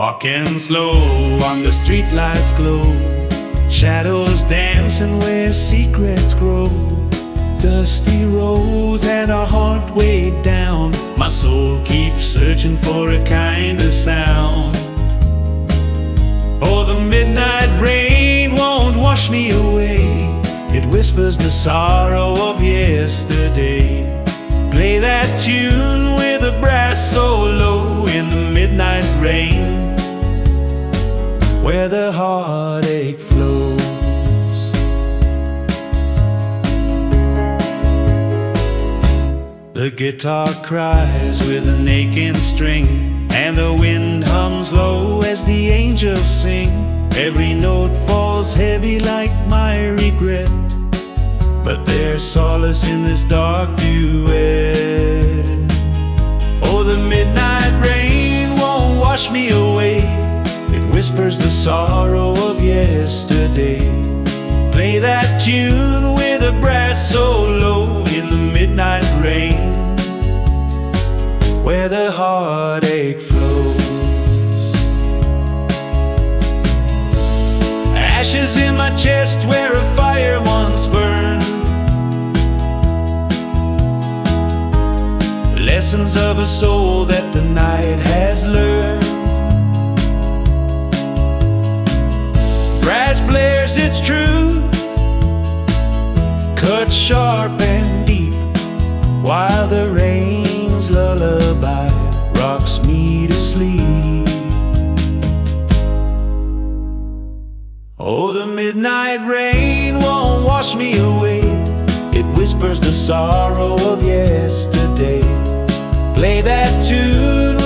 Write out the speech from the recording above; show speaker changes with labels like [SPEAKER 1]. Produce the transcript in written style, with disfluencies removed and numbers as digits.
[SPEAKER 1] Walking slow on the streetlights glow, shadows dancing where secrets grow. Dusty roads and a heart weighed down, my soul keeps searching for a kinder sound. Oh, the midnight rain won't wash me away, it whispers the sorrow of yesterday. Play that tune with a brass so low in the midnight rain, where the heartache flows. The guitar cries with an aching string, and the wind hums low as the angels sing. Every note falls heavy like my regret, but there's solace in this dark duet. Oh, the midnight rain won't wash me away, it whispers the sorrow of yesterday. Play that tune with a brass so low in the midnight rain, where the heartache flows. Ashes in my chest where a fire once burned, lessons of a soul that the night has learned. Brass blares its truth, cut sharp and deep, while the rain's lullaby rocks me to sleep. Oh, the midnight rain won't wash me away, it whispers the sorrow of yesterday. Play that tune